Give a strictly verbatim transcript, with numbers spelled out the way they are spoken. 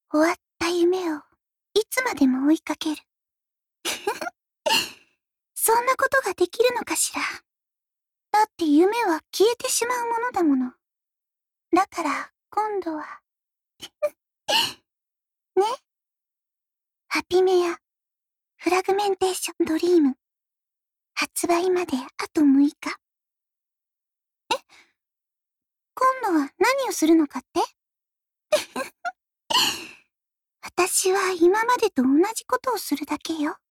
終わった夢をいつまでも追いかける。そんなことができるのかしら。だって夢は消えてしまうものだもの。だから今度は。ね。ハピメア、フラグメンテーションドリーム。発売まであとむいか。え？今度は何をするのかって？私は今までと同じことをするだけよ。